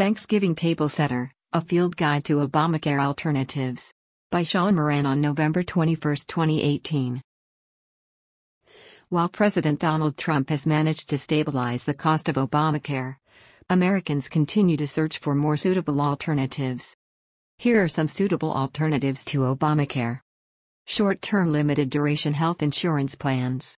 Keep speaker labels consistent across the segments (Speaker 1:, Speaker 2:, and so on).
Speaker 1: Thanksgiving Table Setter, A Field Guide to Obamacare Alternatives. By Sean Moran on November 21, 2018. While President Donald Trump has managed to stabilize the cost of Obamacare, Americans continue to search for more suitable alternatives. Here are some suitable alternatives to Obamacare. Short-term limited-duration health insurance plans.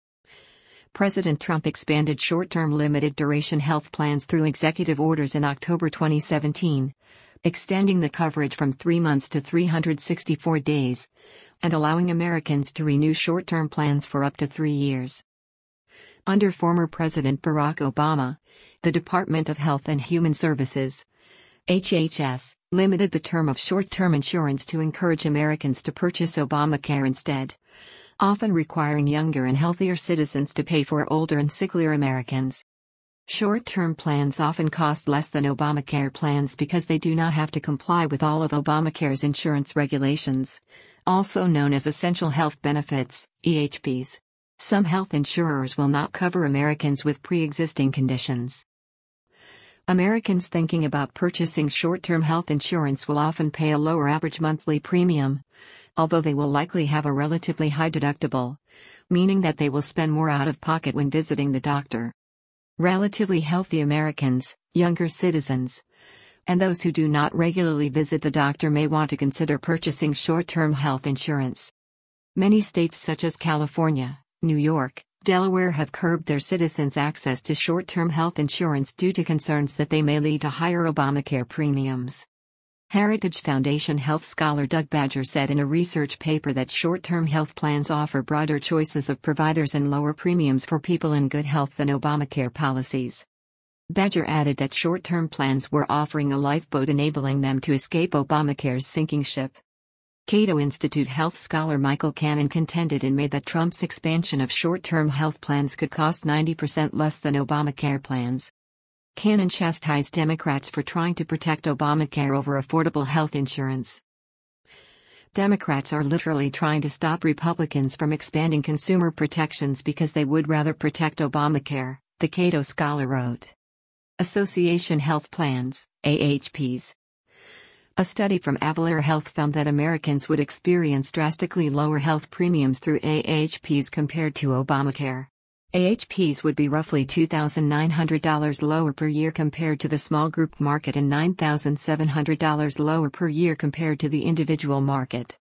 Speaker 1: President Trump expanded short-term limited-duration health plans through executive orders in October 2017, extending the coverage from 3 months to 364 days, and allowing Americans to renew short-term plans for up to 3 years. Under former President Barack Obama, the Department of Health and Human Services, HHS, limited the term of short-term insurance to encourage Americans to purchase Obamacare instead, often requiring younger and healthier citizens to pay for older and sicklier Americans. Short-term plans often cost less than Obamacare plans because they do not have to comply with all of Obamacare's insurance regulations, also known as Essential Health Benefits, EHBs. Some health insurers will not cover Americans with pre-existing conditions. Americans thinking about purchasing short-term health insurance will often pay a lower average monthly premium, although they will likely have a relatively high deductible, meaning that they will spend more out of pocket when visiting the doctor. Relatively healthy Americans, younger citizens, and those who do not regularly visit the doctor may want to consider purchasing short-term health insurance. Many states such as California, New York, Delaware have curbed their citizens' access to short-term health insurance due to concerns that they may lead to higher Obamacare premiums. Heritage Foundation health scholar Doug Badger said in a research paper that short-term health plans offer broader choices of providers and lower premiums for people in good health than Obamacare policies. Badger added that short-term plans were offering a lifeboat enabling them to escape Obamacare's sinking ship. Cato Institute health scholar Michael Cannon contended in May that Trump's expansion of short-term health plans could cost 90% less than Obamacare plans. Cannon chastised Democrats for trying to protect Obamacare over affordable health insurance. Democrats are literally trying to stop Republicans from expanding consumer protections because they would rather protect Obamacare, the Cato scholar wrote. Association Health Plans, AHPs. A study from Avalere Health found that Americans would experience drastically lower health premiums through AHPs compared to Obamacare. AHPs would be roughly $2,900 lower per year compared to the small group market and $9,700 lower per year compared to the individual market.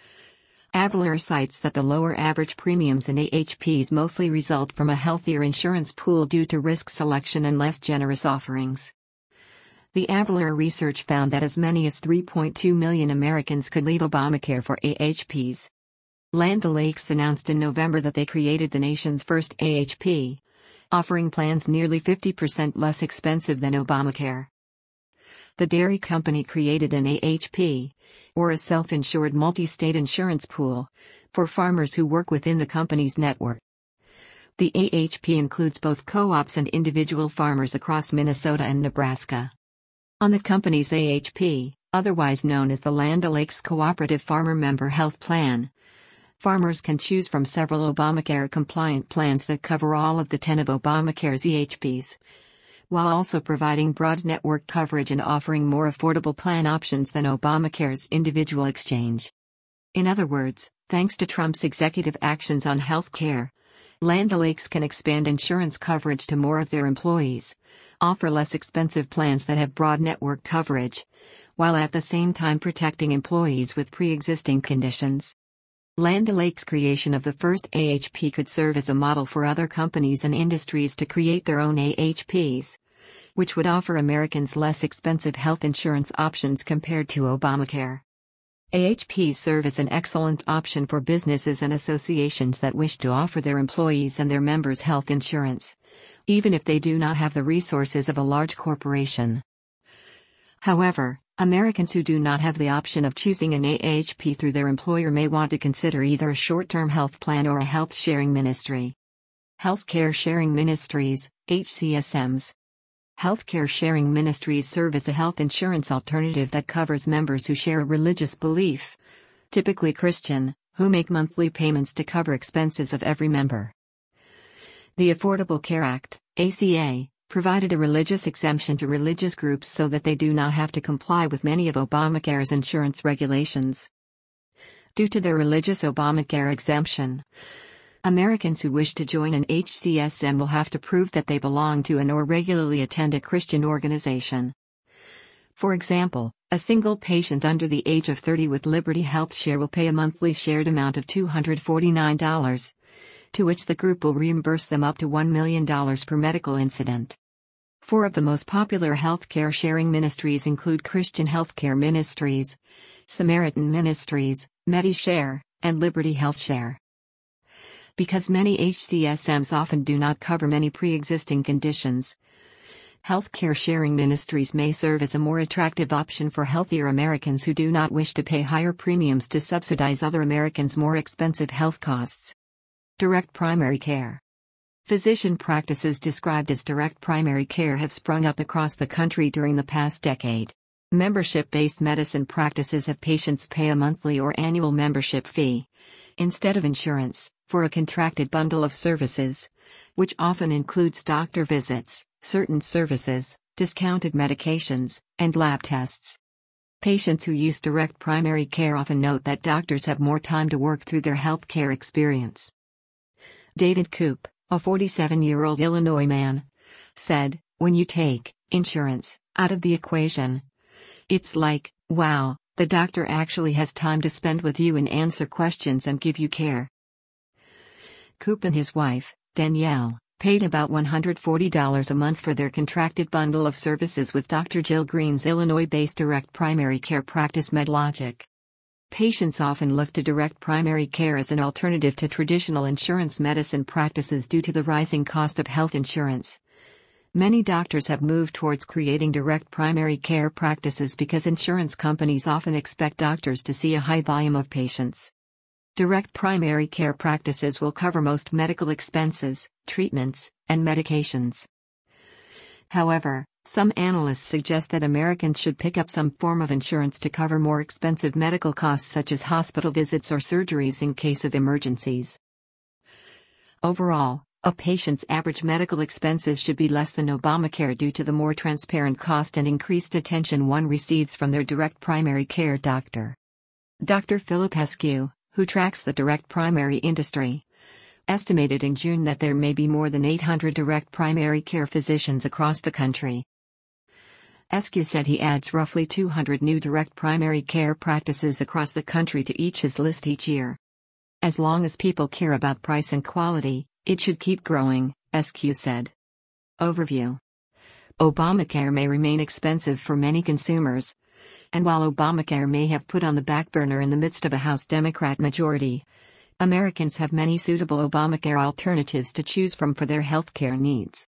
Speaker 1: Avalere cites that the lower average premiums in AHPs mostly result from a healthier insurance pool due to risk selection and less generous offerings. The Avalere research found that as many as 3.2 million Americans could leave Obamacare for AHPs. Land O'Lakes announced in November that they created the nation's first AHP, offering plans nearly 50% less expensive than Obamacare. The dairy company created an AHP, or a self-insured multi-state insurance pool, for farmers who work within the company's network. The AHP includes both co-ops and individual farmers across Minnesota and Nebraska. On the company's AHP, otherwise known as the Land O'Lakes Cooperative Farmer Member Health Plan, farmers can choose from several Obamacare-compliant plans that cover all of the 10 of Obamacare's EHPs, while also providing broad network coverage and offering more affordable plan options than Obamacare's individual exchange. In other words, thanks to Trump's executive actions on health care, Land O'Lakes can expand insurance coverage to more of their employees, offer less expensive plans that have broad network coverage, while at the same time protecting employees with pre-existing conditions. Land O'Lakes' creation of the first AHP could serve as a model for other companies and industries to create their own AHPs, which would offer Americans less expensive health insurance options compared to Obamacare. AHPs serve as an excellent option for businesses and associations that wish to offer their employees and their members health insurance, even if they do not have the resources of a large corporation. However, Americans who do not have the option of choosing an AHP through their employer may want to consider either a short-term health plan or a health-sharing ministry. Healthcare Sharing Ministries, HCSMs. Healthcare sharing ministries serve as a health insurance alternative that covers members who share a religious belief, typically Christian, who make monthly payments to cover expenses of every member. The Affordable Care Act, ACA, provided a religious exemption to religious groups so that they do not have to comply with many of Obamacare's insurance regulations. Due to their religious Obamacare exemption, Americans who wish to join an HCSM will have to prove that they belong to and or regularly attend a Christian organization. For example, a single patient under the age of 30 with Liberty Health Share will pay a monthly shared amount of $249, to which the group will reimburse them up to $1 million per medical incident. Four of the most popular healthcare sharing ministries include Christian Healthcare Ministries, Samaritan Ministries, MediShare, and Liberty Health Share. Because many HCSMs often do not cover many pre-existing conditions, healthcare sharing ministries may serve as a more attractive option for healthier Americans who do not wish to pay higher premiums to subsidize other Americans' more expensive health costs. Direct primary care. Physician practices described as direct primary care have sprung up across the country during the past decade. Membership-based medicine practices have patients pay a monthly or annual membership fee, instead of insurance, for a contracted bundle of services, which often includes doctor visits, certain services, discounted medications, and lab tests. Patients who use direct primary care often note that doctors have more time to work through their healthcare experience. David Koop, a 47-year-old Illinois man, said, "When you take insurance out of the equation, it's like, wow, the doctor actually has time to spend with you and answer questions and give you care." Koop and his wife, Danielle, paid about $140 a month for their contracted bundle of services with Dr. Jill Green's Illinois-based direct primary care practice MedLogic. Patients often look to direct primary care as an alternative to traditional insurance medicine practices due to the rising cost of health insurance. Many doctors have moved towards creating direct primary care practices because insurance companies often expect doctors to see a high volume of patients. Direct primary care practices will cover most medical expenses, treatments, and medications. However, some analysts suggest that Americans should pick up some form of insurance to cover more expensive medical costs such as hospital visits or surgeries in case of emergencies. Overall, a patient's average medical expenses should be less than Obamacare due to the more transparent cost and increased attention one receives from their direct primary care doctor. Dr. Philip Eskew, who tracks the direct primary industry, estimated in June that there may be more than 800 direct primary care physicians across the country. Eskew said he adds roughly 200 new direct primary care practices across the country to his list each year. As long as people care about price and quality, it should keep growing, Eskew said. Overview. Obamacare may remain expensive for many consumers, and while Obamacare may have put on the back burner in the midst of a House Democrat majority, Americans have many suitable Obamacare alternatives to choose from for their healthcare needs.